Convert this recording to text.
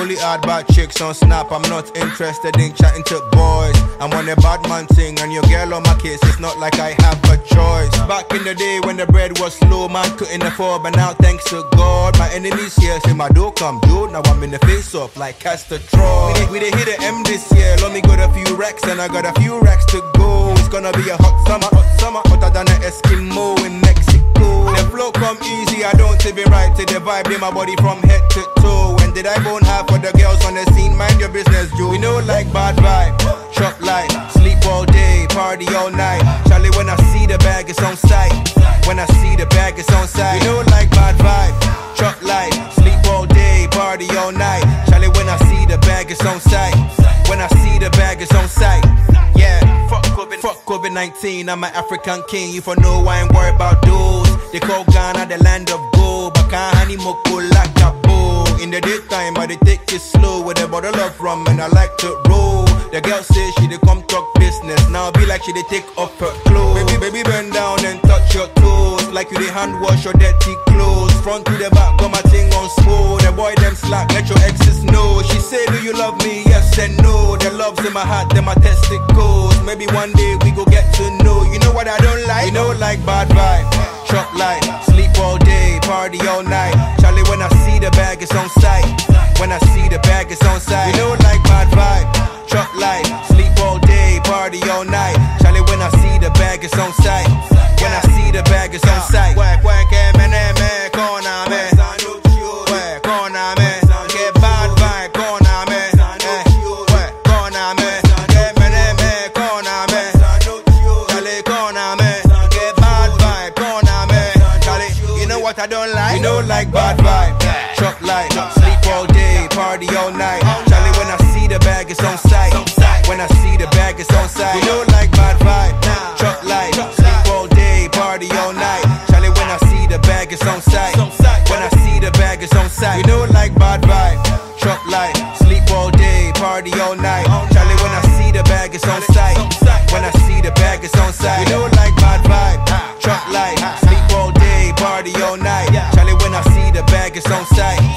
only add bad chicks on Snap. I'm not interested in chatting to boys. I'm on a bad man thing, and your girl on my case. It's not like I have a choice. Back in the day when the bread was slow, man couldn't afford, but now thanks to God, my enemies here say my dough come due. Now I'm in the face off like Castro. We dey hit the M this year. Let me got a few racks, and I got a few racks to go. It's gonna be a hot summer, hotter than an Eskimo in Mexico. The flow come easy, I don't even right to the vibe in my body from head to toe. When did I bone half for the girls on the scene? Mind your business, Joe. We know like bad vibe, shop light, sleep all day, party all night. Charlie, when I see the bag, it's on sight. When I see the bag, it's on sight. We know like bad vibe, shop light, sleep all day, party all night. Charlie, when I see the bag, it's on sight. When I see the bag, it's on sight. Yeah, fuck COVID-19, I'm an African king. You for know I ain't worried about those. They call Ghana the land of gold, but can't honey moko like a bow. In the daytime, I they take it slow with a bottle of rum, and I like to roll. The girl says she dey come talk business, now be like she dey take off her clothes. Baby, bend down and touch your toes, like you dey hand wash your dirty clothes. Front to the back, got my thing on slow. The boy them slack, let your exes know. She say, do you love me? Yes and no. The love's in my heart, then my testicles. Maybe one day we go get to know. You know what I don't like? You know like bad vibe, shop light, sleep all day, party all night. Charlie, when I see the bag, it's on sight. When I see the bag, it's on sight. You know like bad vibe, shop light, sleep all day, party all night. Charlie, when I see the bag, it's on sight. When I see the bag, it's on sight. I don't like. You know like bad vibe, shop light, sleep all day, party all night. Charlie, when I see the bag, it's on sight. When I see the bag, it's on sight. You know like bad vibe, shop light, sleep all day, party all night. Charlie, when I see the bag, it's on sight. When I see the bag, it's on sight. You know like bad vibe, shop light, sleep all day, party all night. Charlie, when I see the bag, it's on sight. When I see the bag, it's on sight. You know like bad vibe, shop light, sleep all day, party all night. Charlie, when I see the bag, it's on sight.